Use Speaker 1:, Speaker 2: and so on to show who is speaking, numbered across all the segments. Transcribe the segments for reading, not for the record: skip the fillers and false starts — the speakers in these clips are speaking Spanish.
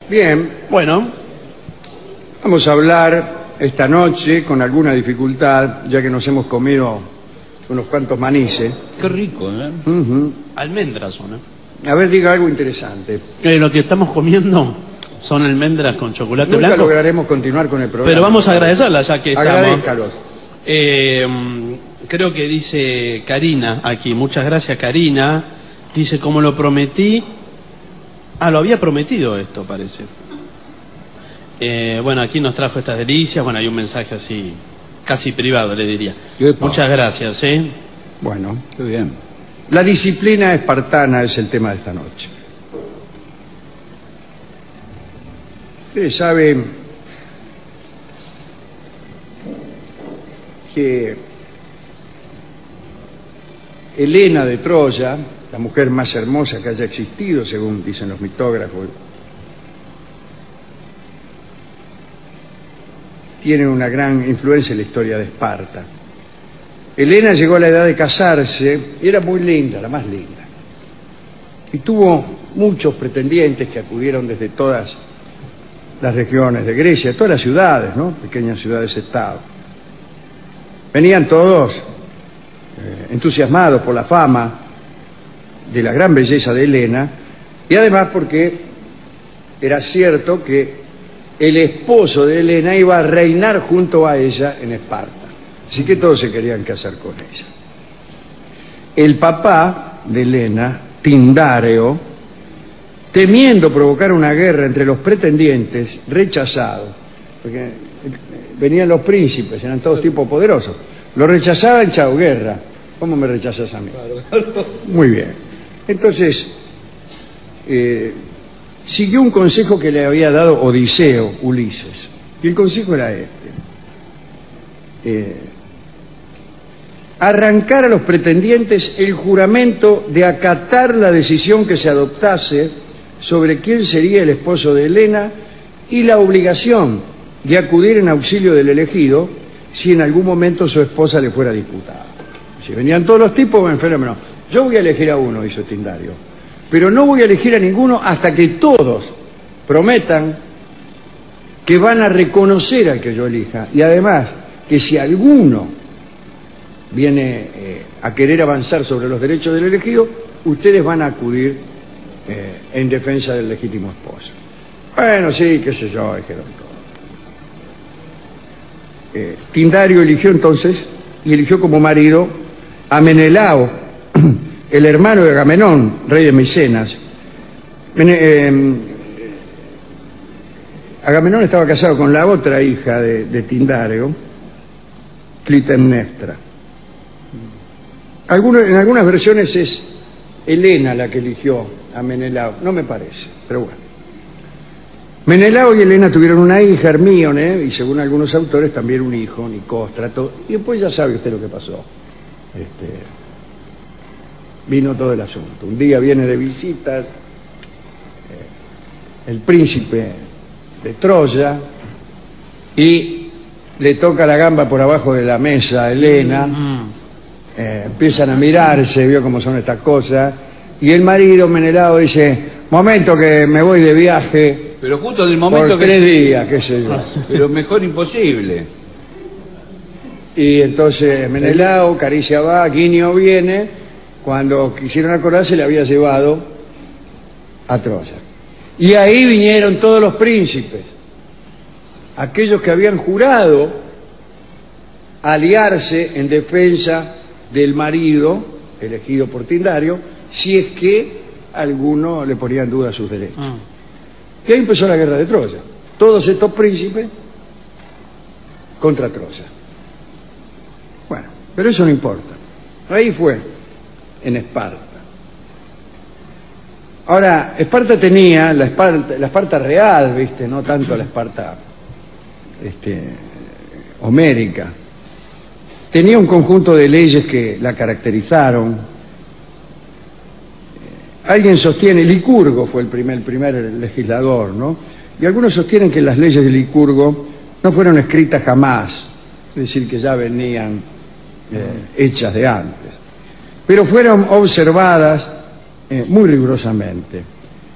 Speaker 1: Bien,
Speaker 2: Bueno,
Speaker 1: vamos a hablar esta noche con alguna dificultad, ya que nos hemos comido unos cuantos manices.
Speaker 2: qué rico, ¿eh?
Speaker 1: Ujú.
Speaker 2: Almendras son, ¿eh?
Speaker 1: A ver, diga algo interesante.
Speaker 2: Lo que estamos comiendo son almendras con chocolate
Speaker 1: Nunca
Speaker 2: blanco.
Speaker 1: lograremos continuar con el programa.
Speaker 2: Pero vamos a agradecerlas ya que estamos.
Speaker 1: Agradézcalos.
Speaker 2: Creo que dice Karina aquí, muchas gracias Karina. Dice, como lo prometí. Lo había prometido esto, parece. Bueno, aquí nos trajo estas delicias. Bueno, hay un mensaje así, casi privado, le diría. Muchas gracias, ¿eh?
Speaker 1: Bueno,
Speaker 3: Qué bien.
Speaker 1: la disciplina espartana es el tema de esta noche. Ustedes saben que Helena de Troya, la mujer más hermosa que haya existido, según dicen los mitógrafos, tiene una gran influencia en la historia de Esparta. Helena llegó a la edad de casarse y era muy linda, la más linda. Y tuvo muchos pretendientes que acudieron desde todas las regiones de Grecia, de todas las ciudades, ¿no? Pequeñas ciudades-estado. Venían todos entusiasmados por la fama de la gran belleza de Helena y además porque era cierto que el esposo de Helena iba a reinar junto a ella en Esparta. Así que todos se querían casar con ella. El papá de Helena, Tindáreo, temiendo provocar una guerra entre los pretendientes, rechazado, porque venían los príncipes, eran todos tipos poderosos, lo rechazaban, chao, guerra. ¿Cómo me rechazas a mí? Muy bien. Entonces, siguió un consejo que le había dado Odiseo, Ulises. Y el consejo era este. Arrancar a los pretendientes el juramento de acatar la decisión que se adoptase sobre quién sería el esposo de Helena y la obligación de acudir en auxilio del elegido si en algún momento su esposa le fuera disputada. Si venían todos los tipos, buen fenómeno. Yo voy a elegir a uno, hizo Tindario, pero no voy a elegir a ninguno hasta que todos prometan que van a reconocer al que yo elija y además que si alguno viene a querer avanzar sobre los derechos del elegido, ustedes van a acudir en defensa del legítimo esposo. Bueno, sí, qué sé yo, dijeron todos. Tindario eligió entonces y eligió como marido a Menelao, el hermano de Agamenón, rey de Micenas. Agamenón estaba casado con la otra hija de Tindáreo, Clitemnestra. En algunas versiones es Helena la que eligió a Menelao, no me parece, pero bueno. Menelao y Helena tuvieron una hija, Hermíone, y según algunos autores también un hijo, Nicóstrato, y después ya sabe usted lo que pasó. Vino todo el asunto. Un día viene de visitas el príncipe de Troya y le toca la gamba por abajo de la mesa a Helena. Empiezan a mirarse, vio cómo son estas cosas, y el marido Menelao dice: momento que me voy de viaje.
Speaker 3: Pero justo en el momento
Speaker 1: por
Speaker 3: que
Speaker 1: 3 días, qué sé yo.
Speaker 3: Pero mejor imposible.
Speaker 1: Y entonces Menelao, caricia va, Guinio viene. Cuando quisieron acordarse, le había llevado a Troya. Y ahí vinieron todos los príncipes, aquellos que habían jurado aliarse en defensa del marido elegido por Tindario, si es que alguno le ponía en duda sus derechos. Y ahí empezó la guerra de Troya. Todos estos príncipes contra Troya. Bueno, pero eso no importa. Ahí fue, en Esparta. Ahora, Esparta tenía, la Esparta real, ¿viste? No tanto la Esparta homérica. Tenía un conjunto de leyes que la caracterizaron. Alguien sostiene, Licurgo fue el primer legislador, ¿no? Y algunos sostienen que las leyes de Licurgo no fueron escritas jamás, es decir, que ya venían hechas de antes, pero fueron observadas muy rigurosamente.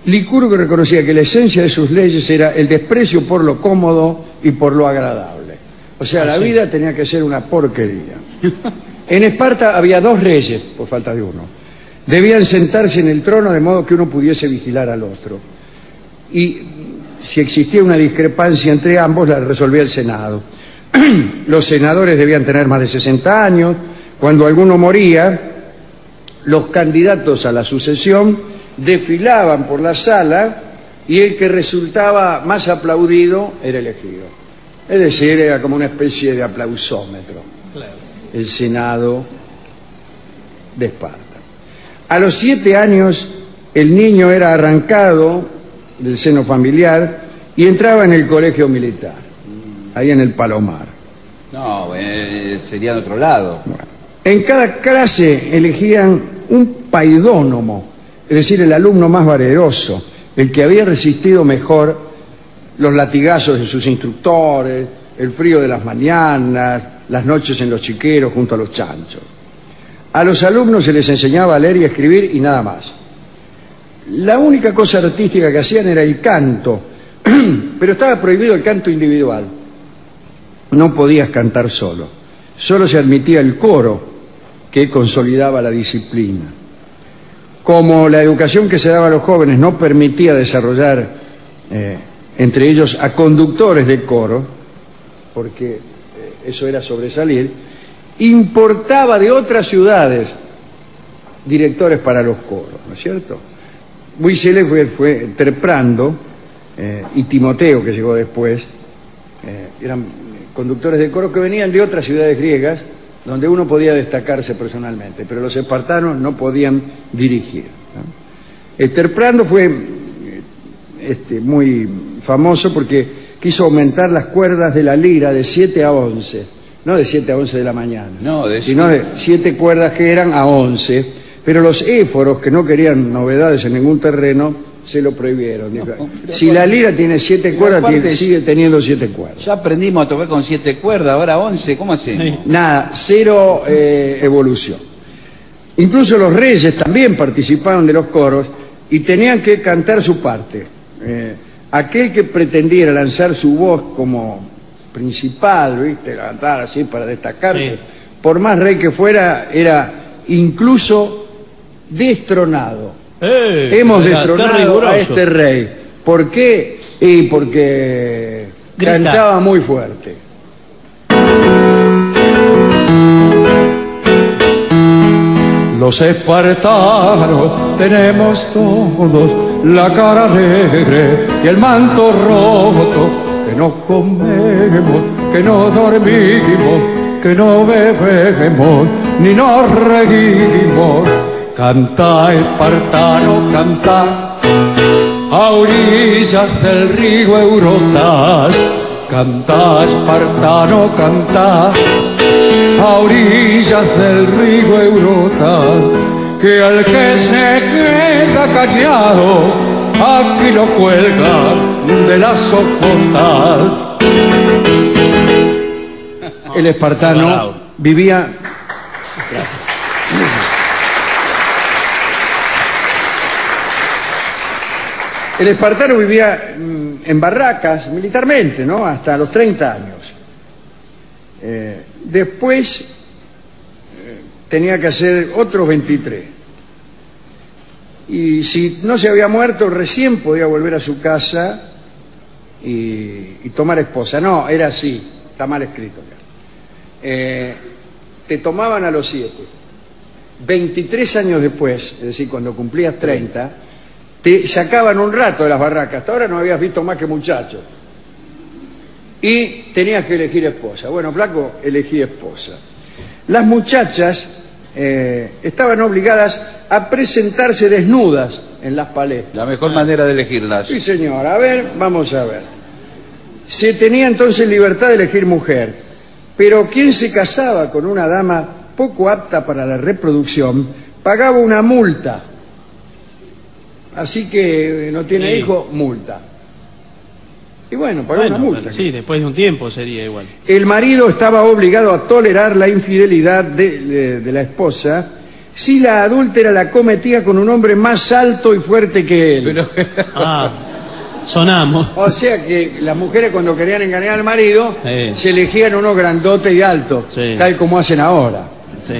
Speaker 1: Licurgo reconocía que la esencia de sus leyes era el desprecio por lo cómodo y por lo agradable. O sea, la vida tenía que ser una porquería. En Esparta había 2 reyes, por falta de uno. Debían sentarse en el trono de modo que uno pudiese vigilar al otro. Y si existía una discrepancia entre ambos, la resolvía el Senado. Los senadores debían tener más de 60 años. Cuando alguno moría, los candidatos a la sucesión desfilaban por la sala y el que resultaba más aplaudido era elegido. Es decir, era como una especie de aplausómetro.
Speaker 2: Claro.
Speaker 1: El Senado de Esparta. A los 7 años, el niño era arrancado del seno familiar y entraba en el colegio militar, ahí en el Palomar.
Speaker 3: No, sería de otro lado.
Speaker 1: Bueno, en cada clase elegían un paidónomo, es decir, el alumno más valeroso, el que había resistido mejor los latigazos de sus instructores, el frío de las mañanas, las noches en los chiqueros junto a los chanchos. A los alumnos se les enseñaba a leer y a escribir y nada más. La única cosa artística que hacían era el canto, pero estaba prohibido el canto individual. No podías cantar solo. Solo se admitía el coro, que consolidaba la disciplina. Como la educación que se daba a los jóvenes no permitía desarrollar entre ellos a conductores de coro, porque eso era sobresalir, importaba de otras ciudades directores para los coros, ¿no es cierto? Muy célebre fue Terprando y Timoteo, que llegó después, eran conductores de coro que venían de otras ciudades griegas donde uno podía destacarse personalmente, pero los espartanos no podían dirigir, ¿no? Terprando fue muy famoso porque quiso aumentar las cuerdas de la lira de 7 a 11, no de 7 a 11 de la mañana, sino de 7 cuerdas que eran a 11, pero los éforos, que no querían novedades en ningún terreno, se lo prohibieron. Si la lira tiene 7 cuerdas, sigue teniendo 7 cuerdas.
Speaker 3: Ya aprendimos a tocar con 7 cuerdas, ahora 11, ¿cómo hacemos?
Speaker 2: Sí.
Speaker 1: Nada, 0 evolución. Incluso los reyes también participaban de los coros y tenían que cantar su parte. Aquel que pretendiera lanzar su voz como principal, ¿viste? Cantar así para destacarse, sí, por más rey que fuera, era incluso destronado. Hemos destronado a este rey. ¿Por qué? Y porque cantaba muy fuerte.
Speaker 4: Los espartanos tenemos todos la cara alegre y el manto roto, que no comemos, que no dormimos, que no bebemos, ni nos reímos. Canta, espartano, canta, a orillas del río Eurotas. Canta, espartano, canta, a orillas del río Eurotas, que al que se queda callado, aquí lo cuelga de la soportal.
Speaker 1: El espartano vivía... El espartano vivía en barracas militarmente, ¿no? Hasta los 30 años. Después tenía que hacer otros 23. Y si no se había muerto, recién podía volver a su casa y tomar esposa. No, era así, está mal escrito acá. Te tomaban a los 7. 23 años después, es decir, cuando cumplías 30, te sacaban un rato de las barracas. Hasta ahora no habías visto más que muchachos. Y tenías que elegir esposa. Bueno, flaco, elegí esposa. Las muchachas estaban obligadas a presentarse desnudas en las paletas.
Speaker 3: La mejor manera de elegirlas.
Speaker 1: Sí, señor. A ver, vamos a ver. Se tenía entonces libertad de elegir mujer. Pero quien se casaba con una dama poco apta para la reproducción pagaba una multa. Así que no tiene hijo, multa. Y bueno, pagaba una multa.
Speaker 2: Sí, después de un tiempo sería igual.
Speaker 1: El marido estaba obligado a tolerar la infidelidad de la esposa si la adúltera la cometía con un hombre más alto y fuerte que él.
Speaker 3: Pero,
Speaker 2: Sonamos.
Speaker 1: O sea que las mujeres cuando querían engañar al marido
Speaker 2: Sí.
Speaker 1: se elegían uno grandote y alto,
Speaker 2: Sí.
Speaker 1: tal como hacen ahora.
Speaker 2: Sí.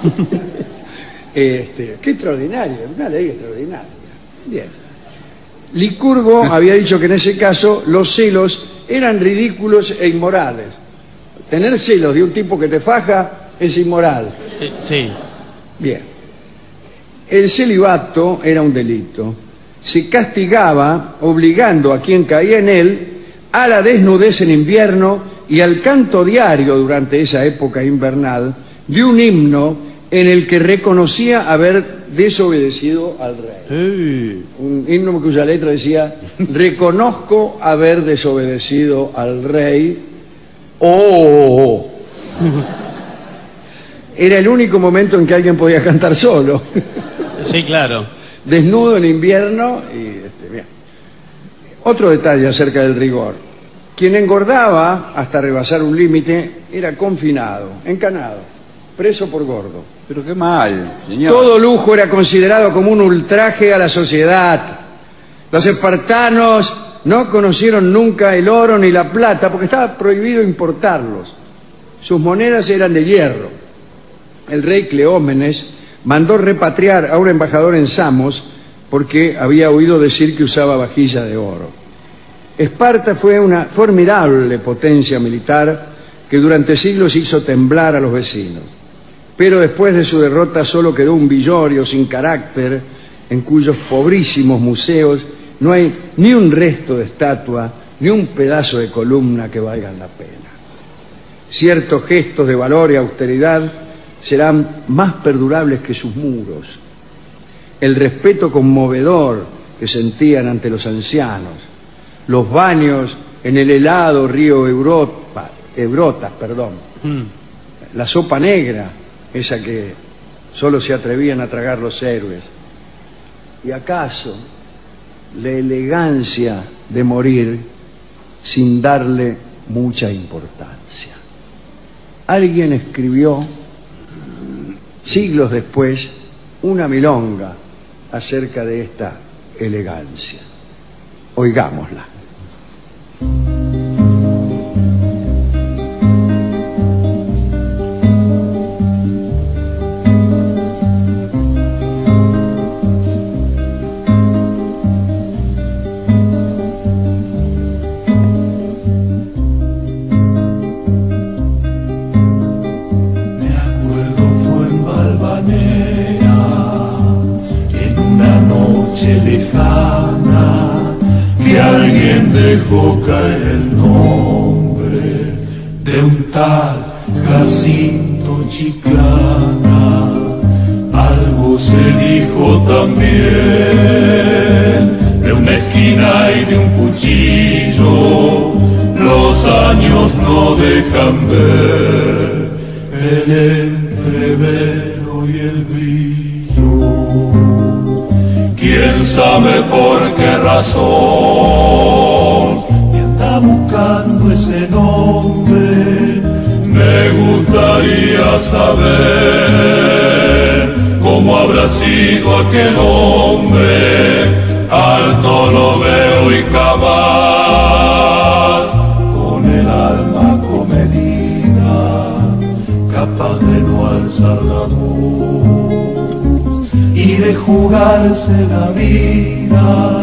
Speaker 1: Qué extraordinario, una ley extraordinaria. Bien. Licurgo había dicho que en ese caso los celos eran ridículos e inmorales. Tener celos de un tipo que te faja es inmoral.
Speaker 2: Sí.
Speaker 1: Bien. El celibato era un delito. Se castigaba obligando a quien caía en él a la desnudez en invierno y al canto diario durante esa época invernal de un himno en el que reconocía haber desobedecido al rey. Un himno cuya letra decía: reconozco haber desobedecido al rey. ¡Oh! Era el único momento en que alguien podía cantar solo.
Speaker 2: Sí, claro.
Speaker 1: Desnudo en invierno y bien. Otro detalle acerca del rigor: quien engordaba hasta rebasar un límite era confinado, encanado, preso por gordo.
Speaker 3: pero qué mal, señor.
Speaker 1: Todo lujo era considerado como un ultraje a la sociedad. Los espartanos no conocieron nunca el oro ni la plata porque estaba prohibido importarlos. Sus monedas eran de hierro. El rey Cleómenes mandó repatriar a un embajador en Samos porque había oído decir que usaba vajilla de oro. Esparta fue una formidable potencia militar que durante siglos hizo temblar a los vecinos. Pero después de su derrota solo quedó un villorio sin carácter en cuyos pobrísimos museos no hay ni un resto de estatua ni un pedazo de columna que valgan la pena. Ciertos gestos de valor y austeridad serán más perdurables que sus muros. El respeto conmovedor que sentían ante los ancianos, los baños en el helado río Eurotas, la sopa negra, esa que solo se atrevían a tragar los héroes, y acaso la elegancia de morir sin darle mucha importancia. Alguien escribió siglos después una milonga acerca de esta elegancia. Oigámosla.
Speaker 5: Dejó caer el nombre de un tal Jacinto Chiclana. Algo se dijo también de una esquina y de un cuchillo. Los años no dejan ver el entrevero y el brillo. ¿Quién sabe por qué razón me anda buscando ese nombre? Me gustaría saber cómo habrá sido aquel hombre. Alto lo veo y cabal, con el alma comedida, capaz de no alzar la voz y de jugarse la vida.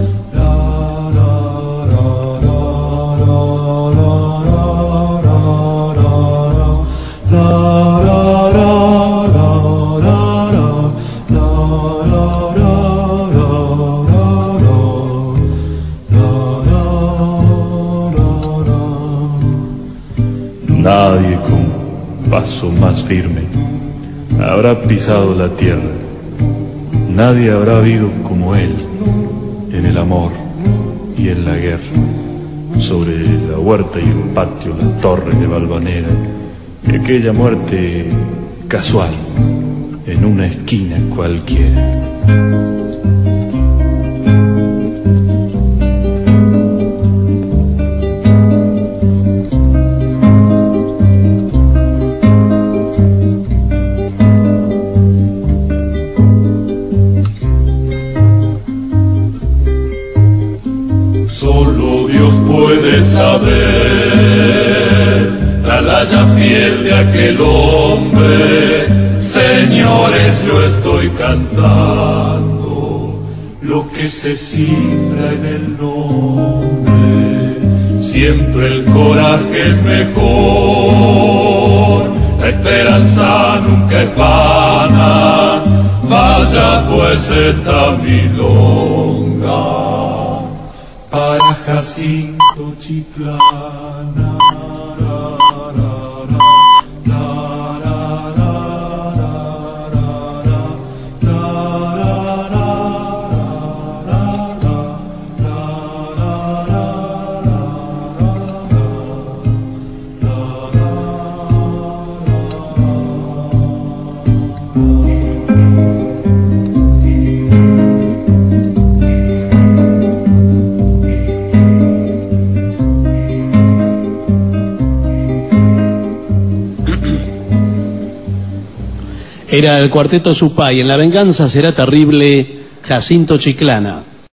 Speaker 6: Nadie con paso más firme habrá pisado la tierra. Nadie habrá habido como él en el amor y en la guerra. Sobre la huerta y el patio, la torre de Valvanera, y aquella muerte casual en una esquina cualquiera.
Speaker 5: puede saber la laya fiel de aquel hombre. Señores, yo estoy cantando lo que se cifra en el nombre. Siempre el coraje es mejor, la esperanza nunca es vana. Vaya pues esta milonga para Jacinto Chiclana.
Speaker 2: Era el cuarteto Supay, en La venganza será terrible, Jacinto Chiclana.